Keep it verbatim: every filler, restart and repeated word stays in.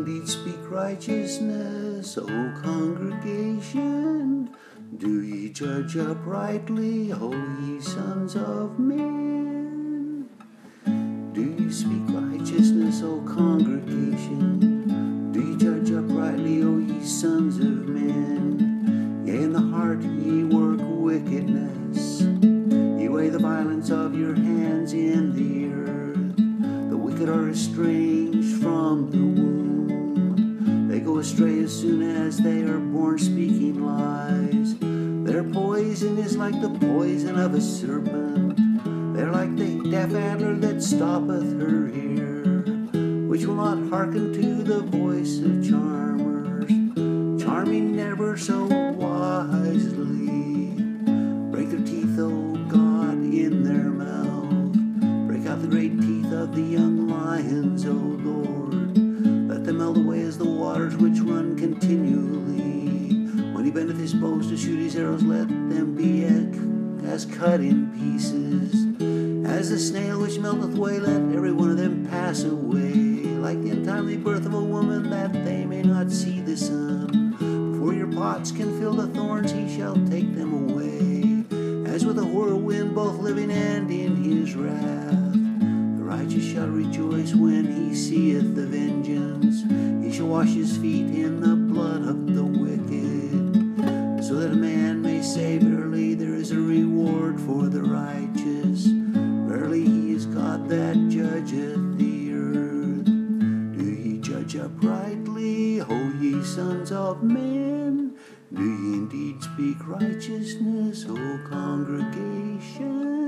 indeed speak righteousness, O congregation? Do ye judge uprightly, O ye sons of men? Do ye speak righteousness, O congregation? Do ye judge uprightly, O ye sons of men? Yea, in the heart ye work wickedness. Ye weigh the violence of your hands in the earth. The wicked are estranged from the womb. They go astray as soon as they are born, speaking lies. Their poison is like the poison of a serpent. They're like the deaf antler that stoppeth her ear, which will not hearken to the voice of charmers, charming never so wisely. Break their teeth, O God, in their mouth. Break out the great teeth of the young lions, O Lord. Let them melt away as the waters which run continually. When he bendeth his bows to shoot his arrows, let them be as cut in pieces. As the snail which melteth away, let every one of them pass away. Like the untimely birth of a woman, that they may not see the sun. Before your pots can fill the thorns, he shall take them away. As with a whirlwind, both living and in his wrath. The righteous shall rejoice when he seeth the vengeance. He shall wash his feet in the blood of the wicked, so that a man may say, verily there is a reward for the righteous. Verily he is God that judgeth the earth. Do ye judge uprightly, O ye sons of men? Do ye indeed speak righteousness, O congregation?